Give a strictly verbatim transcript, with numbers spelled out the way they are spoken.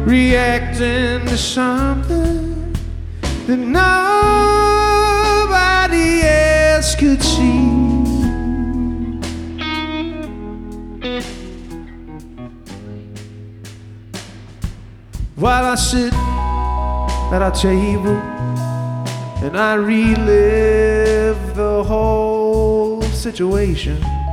reacting to something that nobody else could see. While I sit at our table and I relive the whole situation,